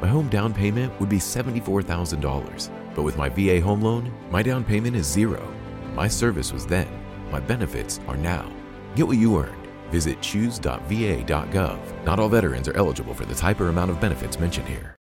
home down payment would be $74,000. But with my VA home loan, my down payment is zero. My service was then. My benefits are now. Get what you earned. Visit choose.va.gov. Not all veterans are eligible for the type or amount of benefits mentioned here.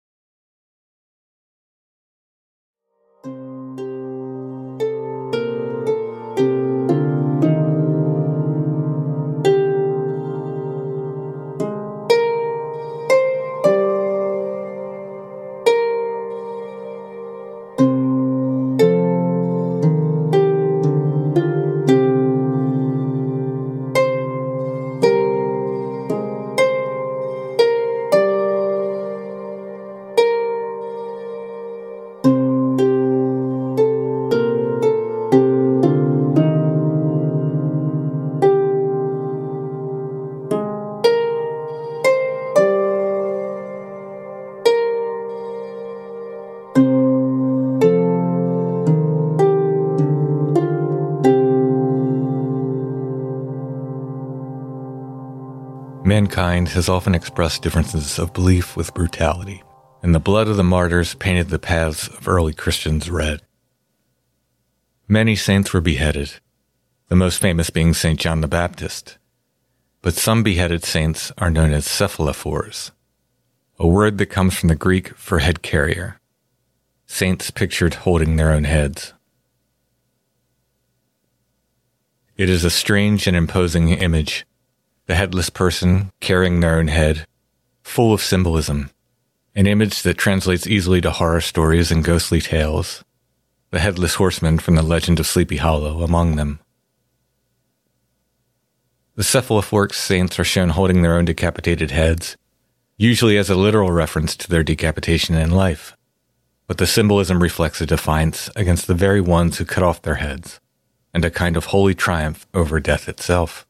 Mankind has often expressed differences of belief with brutality, and the blood of the martyrs painted the paths of early Christians red. Many saints were beheaded, the most famous being St. John the Baptist. But some beheaded saints are known as cephalophores, a word that comes from the Greek for head carrier. Saints pictured holding their own heads. It is a strange and imposing image. The headless person carrying their own head, full of symbolism, an image that translates easily to horror stories and ghostly tales, the headless horseman from the legend of Sleepy Hollow among them. The cephalophoric saints are shown holding their own decapitated heads, usually as a literal reference to their decapitation in life, but the symbolism reflects a defiance against the very ones who cut off their heads, and a kind of holy triumph over death itself.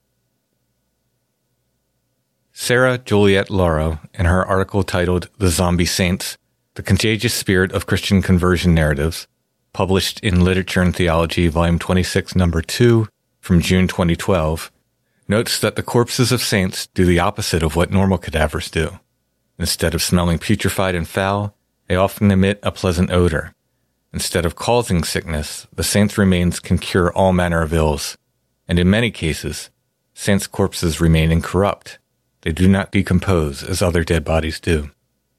Sarah Joliet Lauro, in her article titled The Zombie Saints, The Contagious Spirit of Christian Conversion Narratives, published in Literature and Theology, Volume 26, Number 2, from June 2012, notes that the corpses of saints do the opposite of what normal cadavers do. Instead of smelling putrefied and foul, they often emit a pleasant odor. Instead of causing sickness, the saints' remains can cure all manner of ills, and in many cases, saints' corpses remain incorrupt. They do not decompose as other dead bodies do.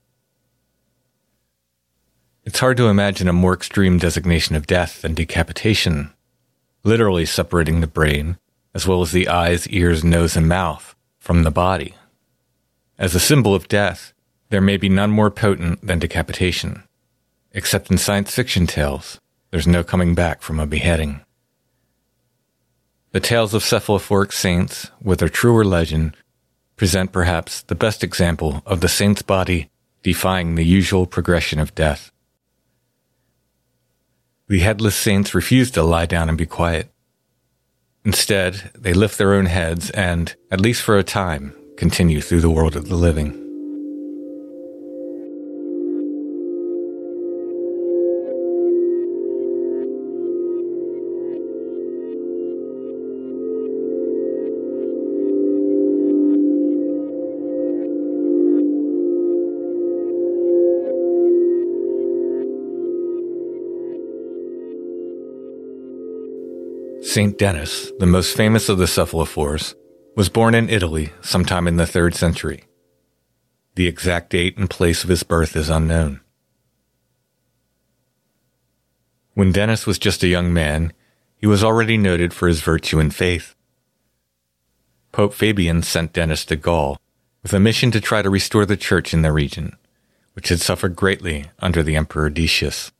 It's hard to imagine a more extreme designation of death than decapitation, literally separating the brain, as well as the eyes, ears, nose, and mouth, from the body. As a symbol of death, there may be none more potent than decapitation. Except in science fiction tales, there's no coming back from a beheading. The tales of cephalophoric saints, whether true or legend, present perhaps the best example of the saint's body defying the usual progression of death. The headless saints refuse to lie down and be quiet. Instead, they lift their own heads and, at least for a time, continue through the world of the living. Saint Denis, the most famous of the cephalophores, was born in Italy sometime in the 3rd century. The exact date and place of his birth is unknown. When Denis was just a young man, he was already noted for his virtue and faith. Pope Fabian sent Denis to Gaul with a mission to try to restore the church in the region, which had suffered greatly under the Emperor Decius.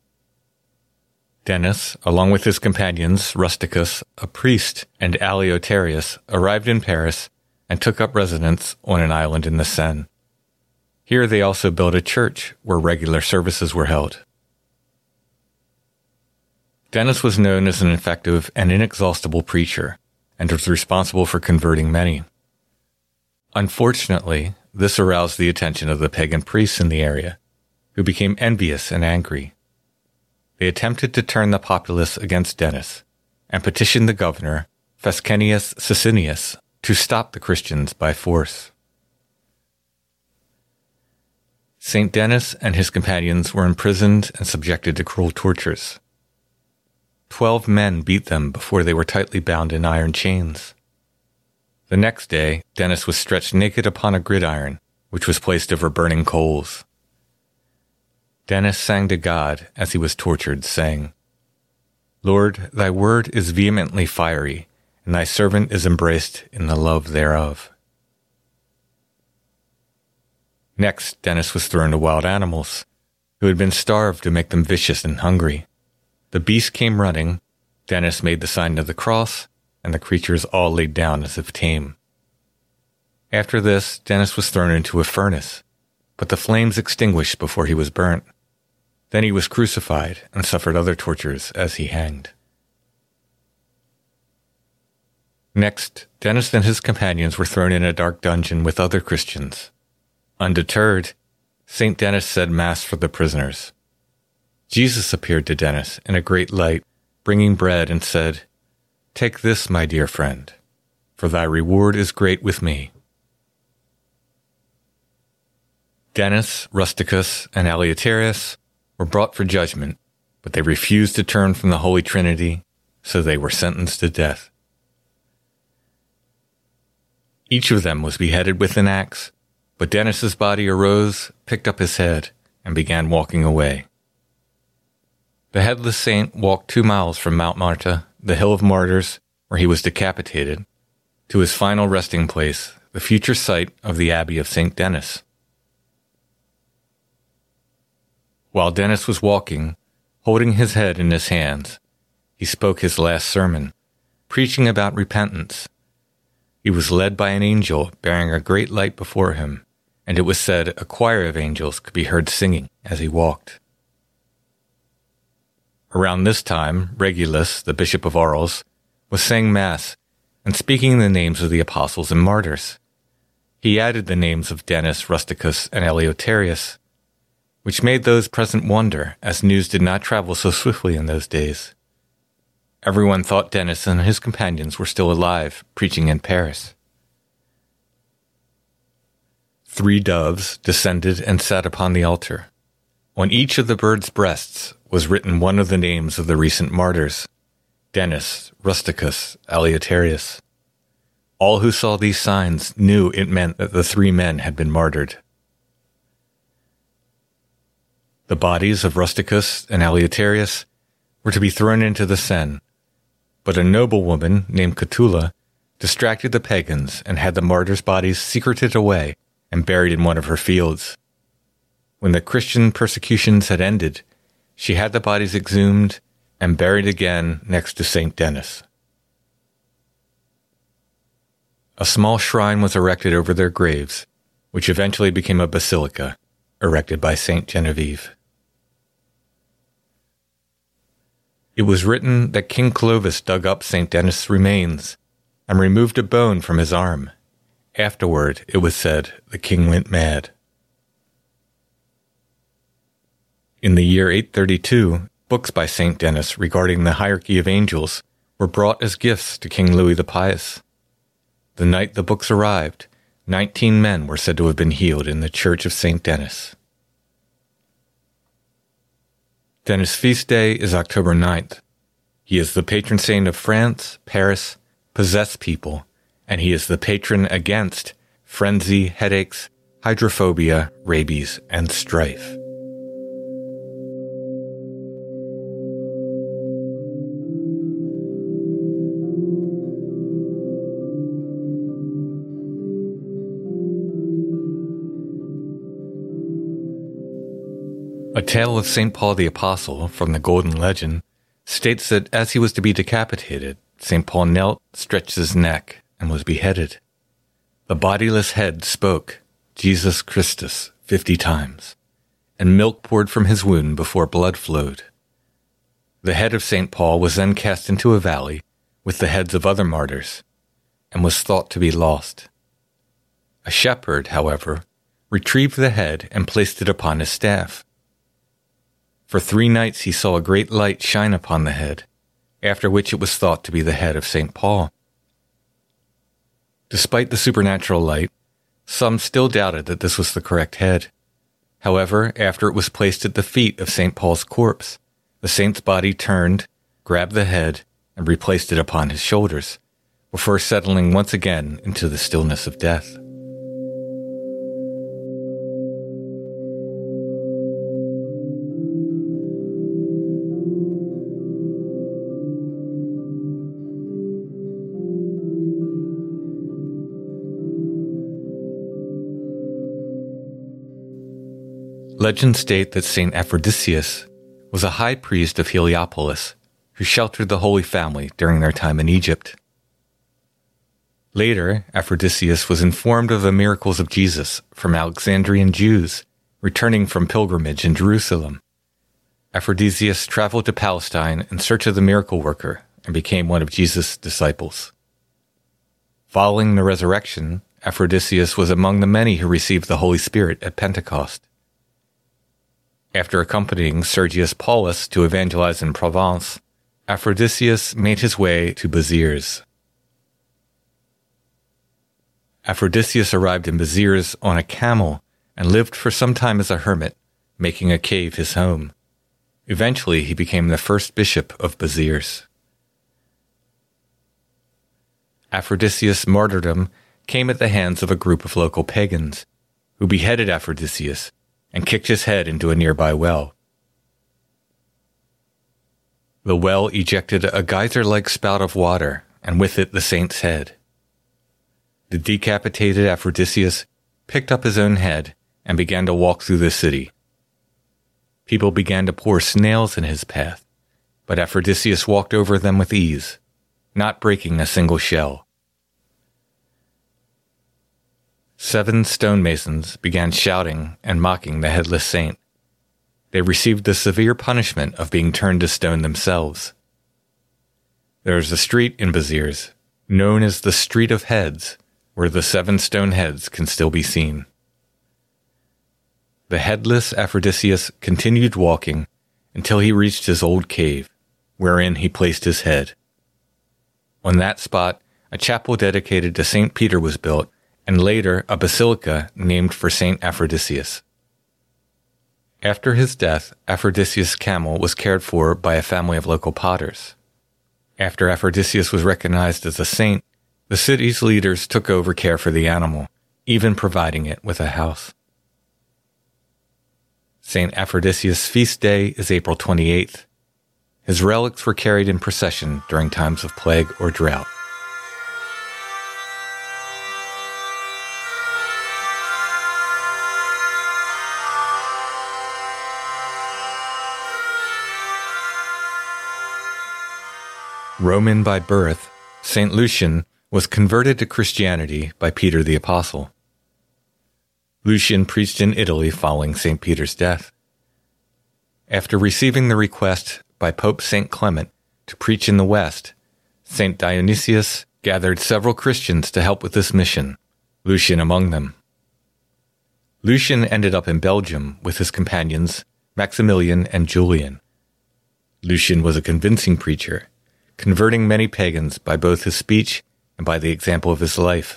Denis, along with his companions Rusticus, a priest, and Aleotarius, arrived in Paris and took up residence on an island in the Seine. Here they also built a church where regular services were held. Denis was known as an effective and inexhaustible preacher, and was responsible for converting many. Unfortunately, this aroused the attention of the pagan priests in the area, who became envious and angry. They attempted to turn the populace against Denis, and petitioned the governor, Fescennius Sicinius, to stop the Christians by force. St. Denis and his companions were imprisoned and subjected to cruel tortures. 12 men beat them before they were tightly bound in iron chains. The next day, Denis was stretched naked upon a gridiron, which was placed over burning coals. Denis sang to God as he was tortured, saying, "Lord, thy word is vehemently fiery, and thy servant is embraced in the love thereof." Next, Denis was thrown to wild animals, who had been starved to make them vicious and hungry. The beasts came running, Denis made the sign of the cross, and the creatures all laid down as if tame. After this, Denis was thrown into a furnace, but the flames extinguished before he was burnt. Then he was crucified and suffered other tortures as he hanged. Next, Denis and his companions were thrown in a dark dungeon with other Christians. Undeterred, St. Denis said Mass for the prisoners. Jesus appeared to Denis in a great light, bringing bread, and said, "Take this, my dear friend, for thy reward is great with me." Denis, Rusticus, and Aleatorius were brought for judgment, but they refused to turn from the Holy Trinity, so they were sentenced to death. Each of them was beheaded with an axe, but Denis's body arose, picked up his head, and began walking away. The headless saint walked 2 miles from Mount Marta, the Hill of Martyrs, where he was decapitated, to his final resting place, the future site of the Abbey of St. Denis. While Denis was walking, holding his head in his hands, he spoke his last sermon, preaching about repentance. He was led by an angel bearing a great light before him, and it was said a choir of angels could be heard singing as he walked. Around this time, Regulus, the bishop of Arles, was saying Mass and speaking the names of the apostles and martyrs. He added the names of Denis, Rusticus, and Aleatorius, which made those present wonder, as news did not travel so swiftly in those days. Everyone thought Denis and his companions were still alive, preaching in Paris. 3 doves descended and sat upon the altar. On each of the birds' breasts was written one of the names of the recent martyrs: Denis, Rusticus, Aleatorius. All who saw these signs knew it meant that the 3 men had been martyred. The bodies of Rusticus and Aleatorius were to be thrown into the Seine, but a noblewoman named Catulla distracted the pagans and had the martyrs' bodies secreted away and buried in one of her fields. When the Christian persecutions had ended, she had the bodies exhumed and buried again next to St. Denis. A small shrine was erected over their graves, which eventually became a basilica, erected by St. Genevieve. It was written that King Clovis dug up St. Denis' remains and removed a bone from his arm. Afterward, it was said, the king went mad. In the year 832, books by St. Denis regarding the hierarchy of angels were brought as gifts to King Louis the Pious. The night the books arrived, 19 men were said to have been healed in the Church of St. Denis. Denis' feast day is October 9th. He is the patron saint of France, Paris, possessed people, and he is the patron against frenzy, headaches, hydrophobia, rabies, and strife. A tale of St. Paul the Apostle from the Golden Legend states that as he was to be decapitated, St. Paul knelt, stretched his neck, and was beheaded. The bodiless head spoke, "Jesus Christus," 50 times, and milk poured from his wound before blood flowed. The head of St. Paul was then cast into a valley with the heads of other martyrs, and was thought to be lost. A shepherd, however, retrieved the head and placed it upon his staff. For 3 nights he saw a great light shine upon the head, after which it was thought to be the head of St. Paul. Despite the supernatural light, some still doubted that this was the correct head. However, after it was placed at the feet of St. Paul's corpse, the saint's body turned, grabbed the head, and replaced it upon his shoulders, before settling once again into the stillness of death. Legends state that Saint Aphrodisias was a high priest of Heliopolis who sheltered the Holy Family during their time in Egypt. Later, Aphrodisias was informed of the miracles of Jesus from Alexandrian Jews returning from pilgrimage in Jerusalem. Aphrodisias traveled to Palestine in search of the miracle worker and became one of Jesus' disciples. Following the resurrection, Aphrodisias was among the many who received the Holy Spirit at Pentecost. After accompanying Sergius Paulus to evangelize in Provence, Aphrodisias made his way to Béziers. Aphrodisias arrived in Béziers on a camel and lived for some time as a hermit, making a cave his home. Eventually, he became the first bishop of Béziers. Aphrodisias' martyrdom came at the hands of a group of local pagans, who beheaded Aphrodisias and kicked his head into a nearby well. The well ejected a geyser-like spout of water, and with it the saint's head. The decapitated Aphrodisias picked up his own head and began to walk through the city. People began to pour snails in his path, but Aphrodisias walked over them with ease, not breaking a single shell. 7 stonemasons began shouting and mocking the headless saint. They received the severe punishment of being turned to stone themselves. There is a street in Béziers, known as the Street of Heads, where the 7 stone heads can still be seen. The headless Aphrodisias continued walking until he reached his old cave, wherein he placed his head. On that spot, a chapel dedicated to St. Peter was built, and later a basilica named for St. Aphrodisias. After his death, Aphrodisias' camel was cared for by a family of local potters. After Aphrodisias was recognized as a saint, the city's leaders took over care for the animal, even providing it with a house. St. Aphrodisias' feast day is April 28th. His relics were carried in procession during times of plague or drought. Roman by birth, St. Lucian was converted to Christianity by Peter the Apostle. Lucian preached in Italy following St. Peter's death. After receiving the request by Pope St. Clement to preach in the West, St. Dionysius gathered several Christians to help with this mission, Lucian among them. Lucian ended up in Belgium with his companions Maximilian and Julian. Lucian was a convincing preacher, converting many pagans by both his speech and by the example of his life.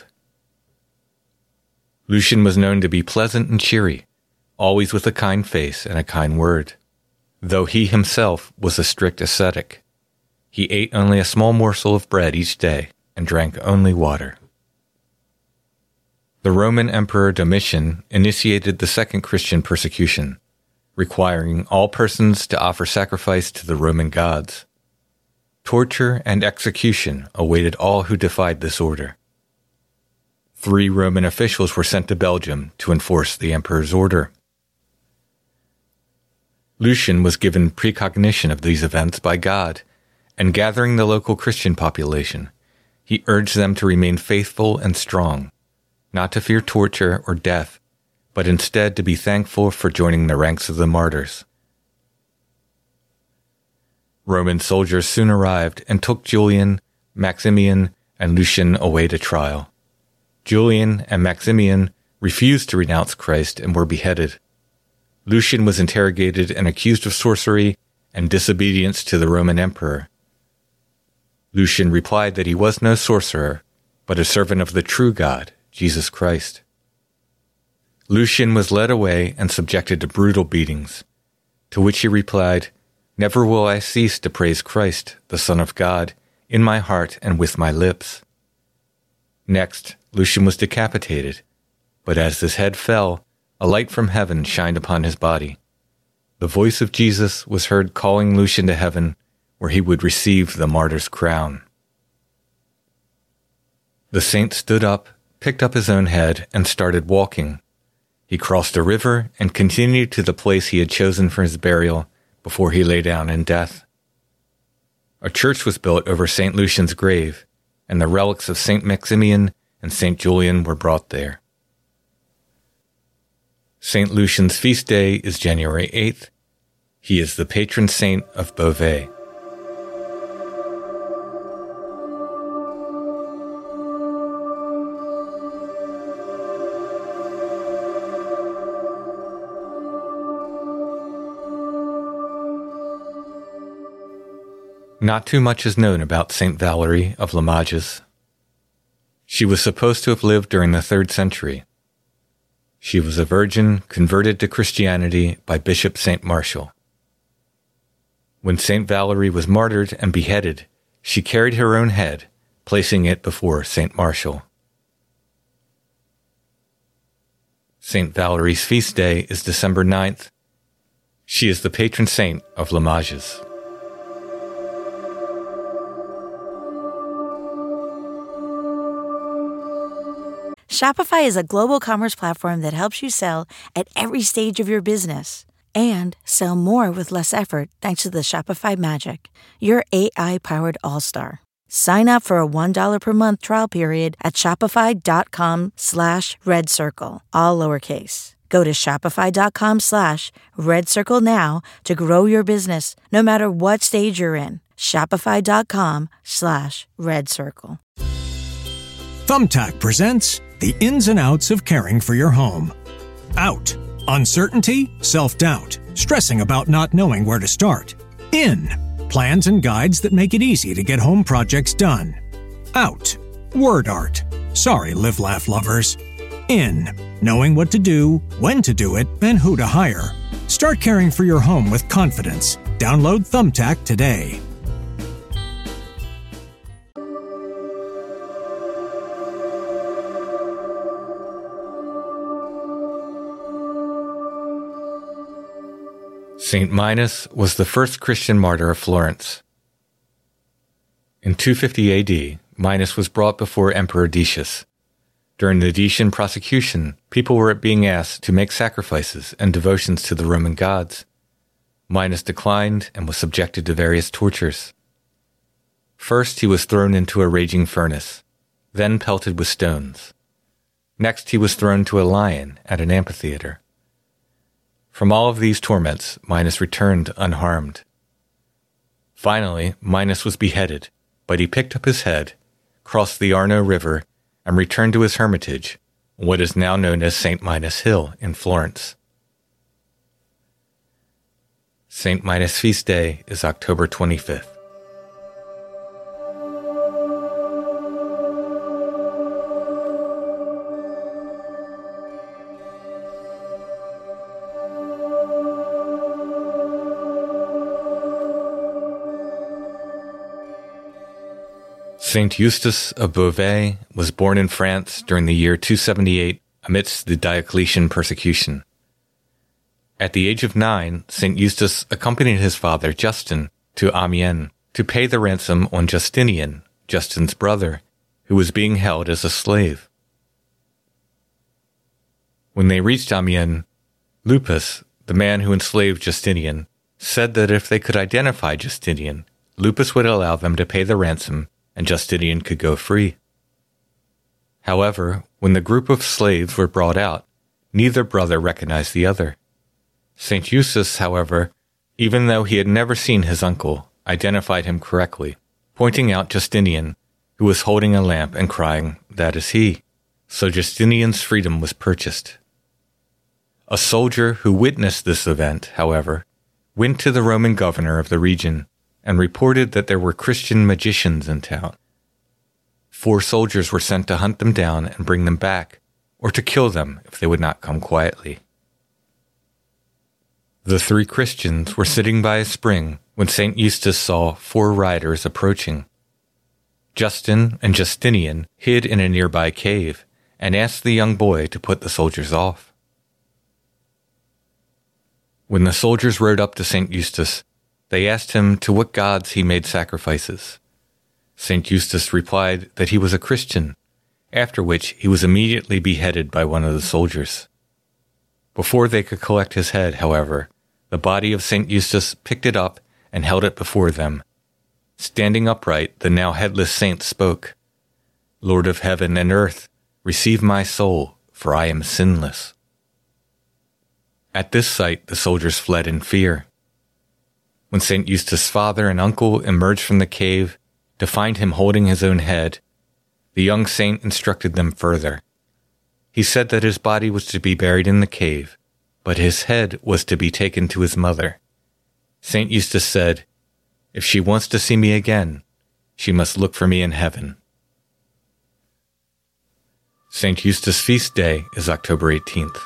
Lucian was known to be pleasant and cheery, always with a kind face and a kind word. Though he himself was a strict ascetic, he ate only a small morsel of bread each day and drank only water. The Roman Emperor Domitian initiated the second Christian persecution, requiring all persons to offer sacrifice to the Roman gods. Torture and execution awaited all who defied this order. 3 Roman officials were sent to Belgium to enforce the emperor's order. Lucian was given precognition of these events by God, and gathering the local Christian population, he urged them to remain faithful and strong, not to fear torture or death, but instead to be thankful for joining the ranks of the martyrs. Roman soldiers soon arrived and took Julian, Maximian, and Lucian away to trial. Julian and Maximian refused to renounce Christ and were beheaded. Lucian was interrogated and accused of sorcery and disobedience to the Roman emperor. Lucian replied that he was no sorcerer, but a servant of the true God, Jesus Christ. Lucian was led away and subjected to brutal beatings, to which he replied, "Never will I cease to praise Christ, the Son of God, in my heart and with my lips." Next, Lucian was decapitated, but as his head fell, a light from heaven shined upon his body. The voice of Jesus was heard calling Lucian to heaven, where he would receive the martyr's crown. The saint stood up, picked up his own head, and started walking. He crossed a river and continued to the place he had chosen for his burial before he lay down in death. A church was built over St. Lucian's grave, and the relics of St. Maximian and St. Julian were brought there. St. Lucian's feast day is January 8th. He is the patron saint of Beauvais. Not too much is known about St. Valerie of Limoges. She was supposed to have lived during the 3rd century. She was a virgin converted to Christianity by Bishop St. Martial. When St. Valerie was martyred and beheaded, she carried her own head, placing it before St. Martial. St. Valerie's feast day is December 9th. She is the patron saint of Limoges. Shopify is a global commerce platform that helps you sell at every stage of your business and sell more with less effort thanks to the Shopify Magic, your AI-powered all-star. Sign up for a $1 per month trial period at shopify.com/redcircle, all lowercase. Go to shopify.com/redcircle now to grow your business no matter what stage you're in. Shopify.com/redcircle. Thumbtack presents The Ins and Outs of Caring for Your Home. Out: uncertainty, self-doubt, stressing about not knowing where to start. In: plans and guides that make it easy to get home projects done. Out: word art. Sorry, Live Laugh lovers. In: knowing what to do, when to do it, and who to hire. Start caring for your home with confidence. Download Thumbtack today. Saint Minas was the first Christian martyr of Florence. In 250 AD, Minas was brought before Emperor Decius. During the Decian prosecution, people were being asked to make sacrifices and devotions to the Roman gods. Minas declined and was subjected to various tortures. First, he was thrown into a raging furnace, then pelted with stones. Next, he was thrown to a lion at an amphitheater. From all of these torments, Minas returned unharmed. Finally, Minas was beheaded, but he picked up his head, crossed the Arno River, and returned to his hermitage, what is now known as St. Minas Hill in Florence. St. Minas' feast day is October 25th. Saint Eustace of Beauvais was born in France during the year 278 amidst the Diocletian persecution. At the age of 9, Saint Eustace accompanied his father Justin to Amiens to pay the ransom on Justinian, Justin's brother, who was being held as a slave. When they reached Amiens, Lupus, the man who enslaved Justinian, said that if they could identify Justinian, Lupus would allow them to pay the ransom and Justinian could go free. However, when the group of slaves were brought out, neither brother recognized the other. St. Eustace, however, even though he had never seen his uncle, identified him correctly, pointing out Justinian, who was holding a lamp and crying, "That is he." So Justinian's freedom was purchased. A soldier who witnessed this event, however, went to the Roman governor of the region and reported that there were Christian magicians in town. 4 soldiers were sent to hunt them down and bring them back, or to kill them if they would not come quietly. The 3 Christians were sitting by a spring when St. Eustace saw 4 riders approaching. Justin and Justinian hid in a nearby cave and asked the young boy to put the soldiers off. When the soldiers rode up to St. Eustace, they asked him to what gods he made sacrifices. St. Eustace replied that he was a Christian, after which he was immediately beheaded by one of the soldiers. Before they could collect his head, however, the body of St. Eustace picked it up and held it before them. Standing upright, the now headless saint spoke, "Lord of heaven and earth, receive my soul, for I am sinless." At this sight, the soldiers fled in fear. When St. Eustace's father and uncle emerged from the cave to find him holding his own head, the young saint instructed them further. He said that his body was to be buried in the cave, but his head was to be taken to his mother. St. Eustace said, "If she wants to see me again, she must look for me in heaven." St. Eustace's feast day is October 18th.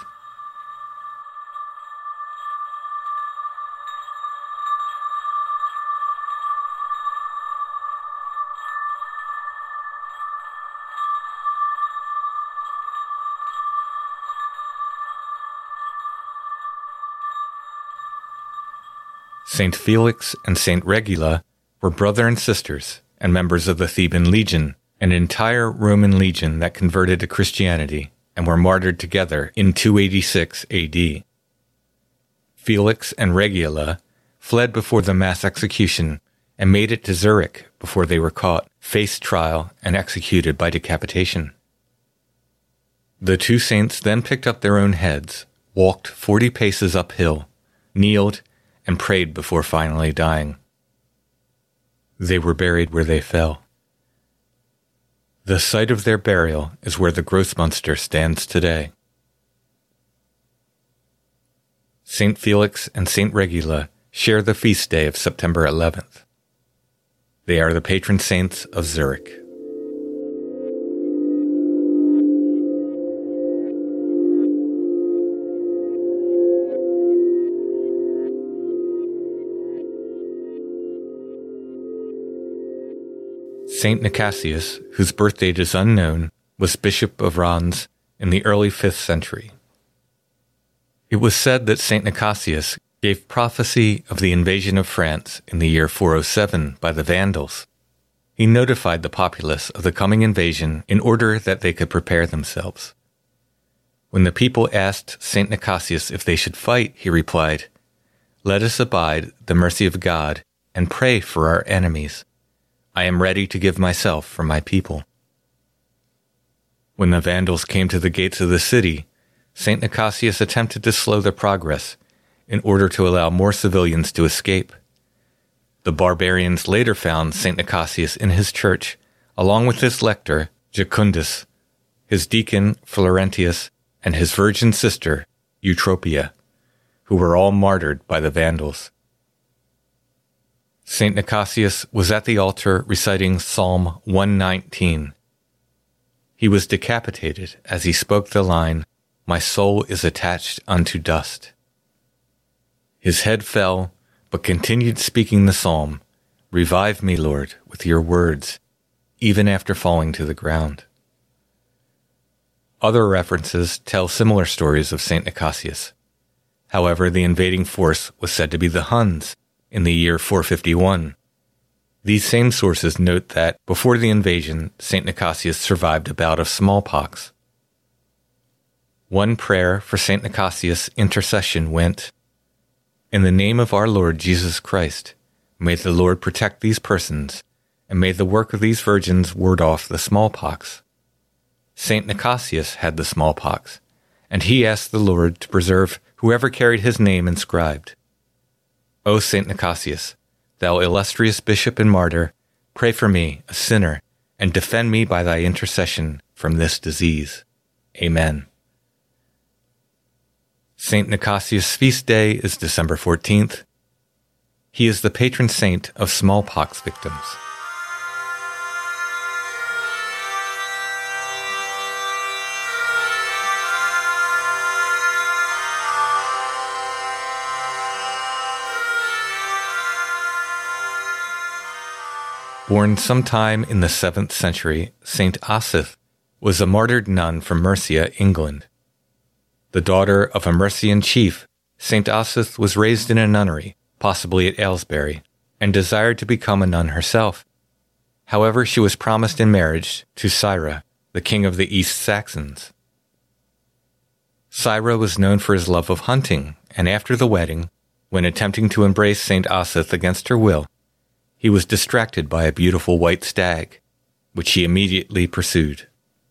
St. Felix and St. Regula were brother and sisters and members of the Theban Legion, an entire Roman legion that converted to Christianity and were martyred together in 286 AD. Felix and Regula fled before the mass execution and made it to Zurich before they were caught, faced trial, and executed by decapitation. The 2 saints then picked up their own heads, walked 40 paces uphill, kneeled, and prayed before finally dying. They were buried where they fell. The site of their burial is where the Grossmünster stands today. St. Felix and St. Regula share the feast day of September 11th. They are the patron saints of Zurich. Saint Nicasius, whose birth date is unknown, was Bishop of Reims in the early 5th century. It was said that Saint Nicasius gave prophecy of the invasion of France in the year 407 by the Vandals. He notified the populace of the coming invasion in order that they could prepare themselves. When the people asked Saint Nicasius if they should fight, he replied, "Let us abide the mercy of God and pray for our enemies. I am ready to give myself for my people." When the Vandals came to the gates of the city, St. Nicasius attempted to slow their progress in order to allow more civilians to escape. The barbarians later found St. Nicasius in his church, along with his lector, Jucundus, his deacon, Florentius, and his virgin sister, Eutropia, who were all martyred by the Vandals. St. Nicasius was at the altar reciting Psalm 119. He was decapitated as he spoke the line, "My soul is attached unto dust." His head fell, but continued speaking the psalm, "Revive me, Lord, with your words," even after falling to the ground. Other references tell similar stories of St. Nicasius. However, the invading force was said to be the Huns in the year 451. These same sources note that before the invasion, St. Nicasius survived a bout of smallpox. One prayer for St. Nicasius' intercession went, "In the name of our Lord Jesus Christ, may the Lord protect these persons, and may the work of these virgins ward off the smallpox." St. Nicasius had the smallpox, and he asked the Lord to preserve whoever carried his name inscribed. O St. Nicasius, thou illustrious bishop and martyr, pray for me, a sinner, and defend me by thy intercession from this disease. Amen. St. Nicasius' feast day is December 14th. He is the patron saint of smallpox victims. Born sometime in the 7th century, Saint Osyth was a martyred nun from Mercia, England. The daughter of a Mercian chief, Saint Osyth was raised in a nunnery, possibly at Aylesbury, and desired to become a nun herself. However, she was promised in marriage to Cyril, the king of the East Saxons. Cyril was known for his love of hunting, and after the wedding, when attempting to embrace Saint Osyth against her will, he was distracted by a beautiful white stag, which he immediately pursued.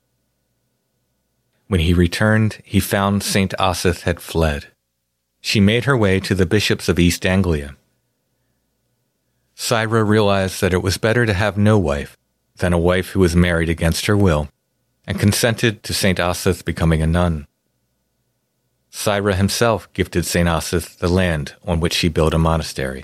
When he returned, he found Saint Osyth had fled. She made her way to the bishops of East Anglia. Cyril realized that it was better to have no wife than a wife who was married against her will, and consented to Saint Osyth becoming a nun. Cyril himself gifted Saint Osyth the land on which she built a monastery.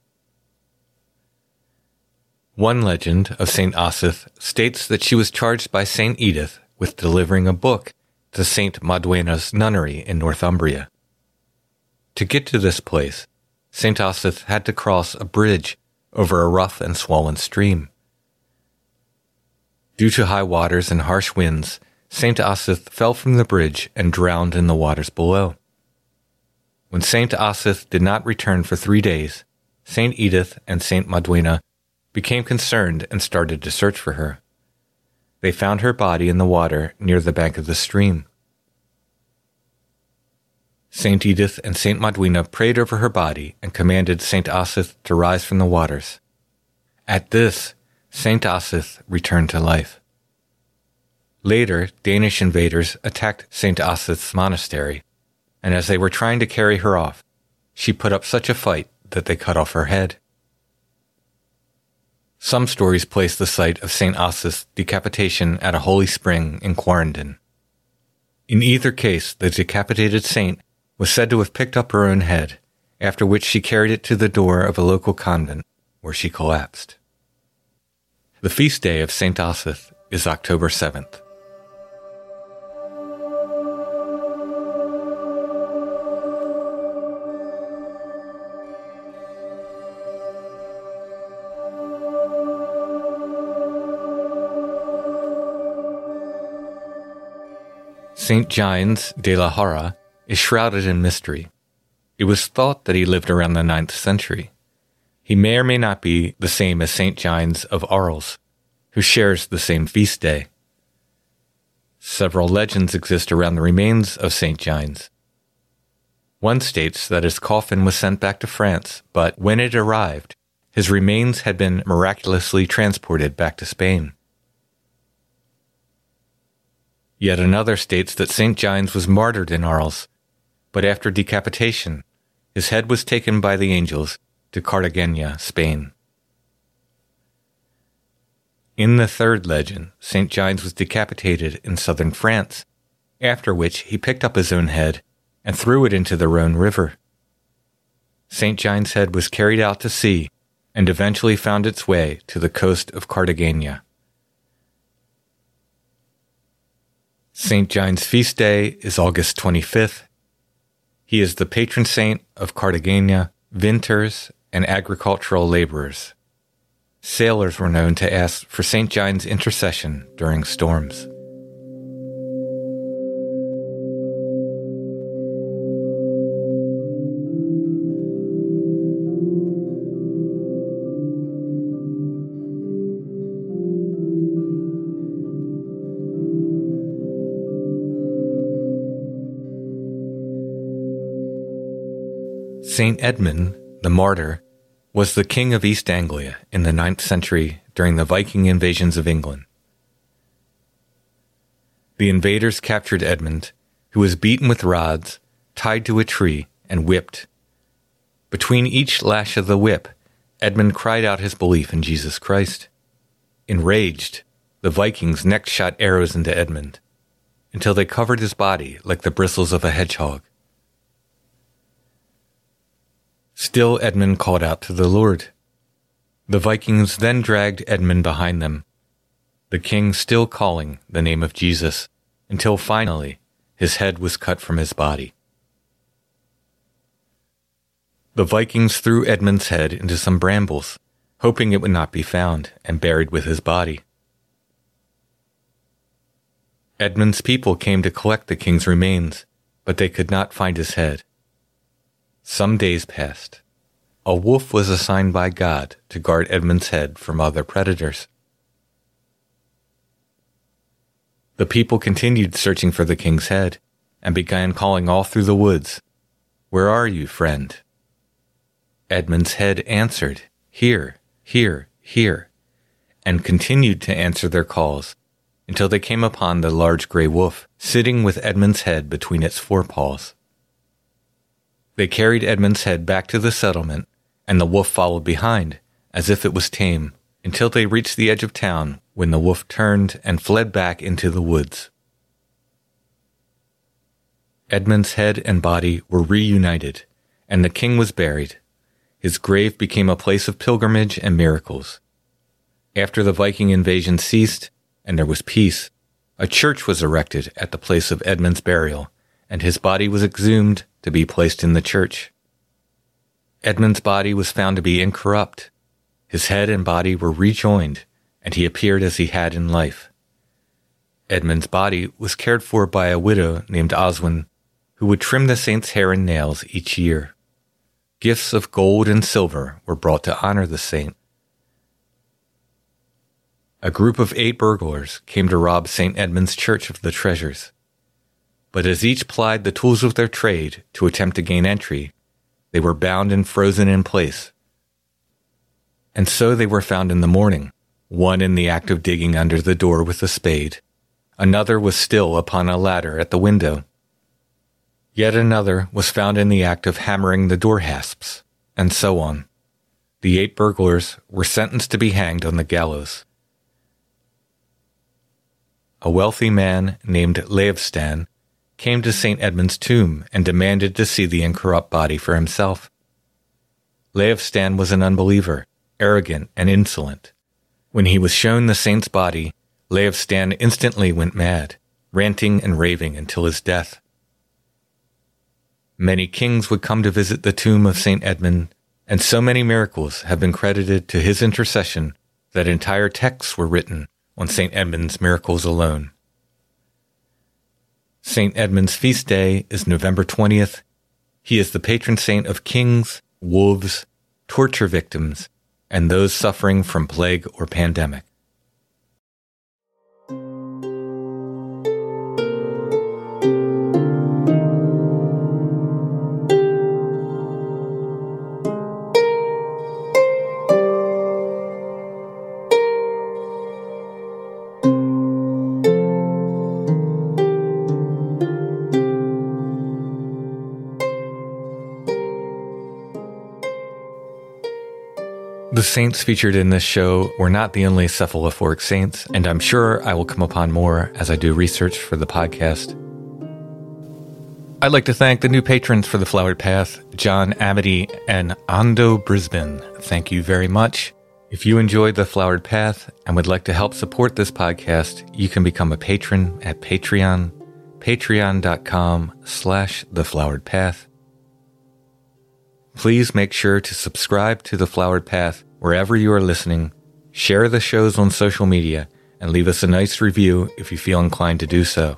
One legend of Saint Osyth states that she was charged by Saint Edith with delivering a book to Saint Madwena's nunnery in Northumbria. To get to this place, Saint Osyth had to cross a bridge over a rough and swollen stream. Due to high waters and harsh winds, Saint Osyth fell from the bridge and drowned in the waters below. When Saint Osyth did not return for 3 days, Saint Edith and Saint Madwena became concerned and started to search for her. They found her body in the water near the bank of the stream. Saint Edith and Saint Madwena prayed over her body and commanded Saint Osyth to rise from the waters. At this, Saint Osyth returned to life. Later, Danish invaders attacked Saint Osyth's monastery, and as they were trying to carry her off, she put up such a fight that they cut off her head. Some stories place the site of Saint Osyth's decapitation at a holy spring in Quarrenden. In either case, the decapitated saint was said to have picked up her own head, after which she carried it to the door of a local convent, where she collapsed. The feast day of Saint Osyth is October 7th. Saint Gines de la Hara is shrouded in mystery. It was thought that he lived around the 9th century. He may or may not be the same as Saint Gines of Arles, who shares the same feast day. Several legends exist around the remains of Saint Gines. One states that his coffin was sent back to France, but when it arrived, his remains had been miraculously transported back to Spain. Yet another states that Saint Gines was martyred in Arles, but after decapitation, his head was taken by the angels to Cartagena, Spain. In the third legend, Saint Gines was decapitated in southern France, after which he picked up his own head and threw it into the Rhone River. Saint Gines' head was carried out to sea and eventually found its way to the coast of Cartagena. Saint Gines' feast day is August 25th. He is the patron saint of Cartagena, vintners, and agricultural laborers. Sailors were known to ask for Saint Gines' intercession during storms. Saint Edmund, the martyr, was the king of East Anglia in the 9th century during the Viking invasions of England. The invaders captured Edmund, who was beaten with rods, tied to a tree, and whipped. Between each lash of the whip, Edmund cried out his belief in Jesus Christ. Enraged, the Vikings next shot arrows into Edmund, until they covered his body like the bristles of a hedgehog. Still Edmund called out to the Lord. The Vikings then dragged Edmund behind them, the king still calling the name of Jesus, until finally his head was cut from his body. The Vikings threw Edmund's head into some brambles, hoping it would not be found and buried with his body. Edmund's people came to collect the king's remains, but they could not find his head. Some days passed. A wolf was assigned by God to guard Edmund's head from other predators. The people continued searching for the king's head and began calling all through the woods, "Where are you, friend?" Edmund's head answered, "Here, here, here," and continued to answer their calls until they came upon the large gray wolf sitting with Edmund's head between its forepaws. They carried Edmund's head back to the settlement, and the wolf followed behind, as if it was tame, until they reached the edge of town, when the wolf turned and fled back into the woods. Edmund's head and body were reunited, and the king was buried. His grave became a place of pilgrimage and miracles. After the Viking invasion ceased, and there was peace, a church was erected at the place of Edmund's burial, and his body was exhumed to be placed in the church. Edmund's body was found to be incorrupt. His head and body were rejoined, and he appeared as he had in life. Edmund's body was cared for by a widow named Oswin, who would trim the saint's hair and nails each year. Gifts of gold and silver were brought to honor the saint. A group of 8 burglars came to rob St. Edmund's Church of the treasures. But as each plied the tools of their trade to attempt to gain entry, they were bound and frozen in place. And so they were found in the morning, one in the act of digging under the door with a spade. Another was still upon a ladder at the window. Yet another was found in the act of hammering the door hasps, and so on. The 8 burglars were sentenced to be hanged on the gallows. A wealthy man named Leofstan came to St. Edmund's tomb and demanded to see the incorrupt body for himself. Leofstan was an unbeliever, arrogant and insolent. When he was shown the saint's body, Leofstan instantly went mad, ranting and raving until his death. Many kings would come to visit the tomb of St. Edmund, and so many miracles have been credited to his intercession that entire texts were written on St. Edmund's miracles alone. St. Edmund's feast day is November 20th. He is the patron saint of kings, wolves, torture victims, and those suffering from plague or pandemic. The saints featured in this show were not the only cephalophoric saints, and I'm sure I will come upon more as I do research for the podcast. I'd like to thank the new patrons for the Flowered Path, John Amity and Ando Brisbane. Thank you very much. If you enjoyed the Flowered Path and would like to help support this podcast, you can become a patron at Patreon, patreon.com/thefloweredpath. Please make sure to subscribe to The Flowered Path wherever you are listening, share the shows on social media, and leave us a nice review if you feel inclined to do so.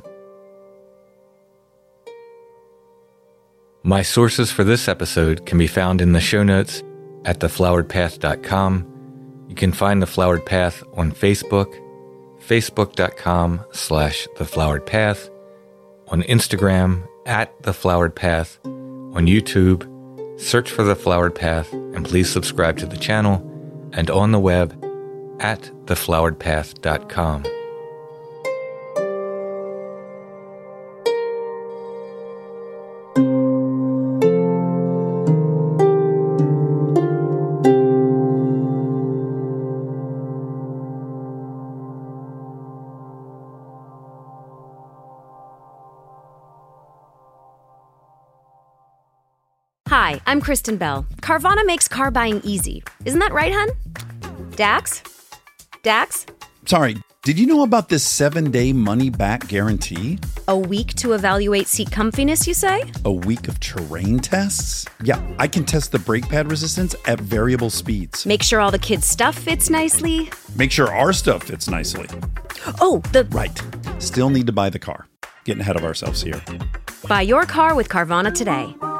My sources for this episode can be found in the show notes at thefloweredpath.com. You can find The Flowered Path on Facebook, facebook.com/thefloweredpath, on Instagram @thefloweredpath, on YouTube, search for The Flowered Path, and please subscribe to the channel, and on the web at thefloweredpath.com. Hi, I'm Kristen Bell. Carvana makes car buying easy. Isn't that right, hun? Dax? Dax? Sorry, Did you know about this 7-day money-back guarantee? A week to evaluate seat comfiness, you say? A week of terrain tests? Yeah, I can test the brake pad resistance at variable speeds. Make sure all the kids' stuff fits nicely. Make sure our stuff fits nicely. Oh, Right. Still need to buy the car. Getting ahead of ourselves here. Buy your car with Carvana today.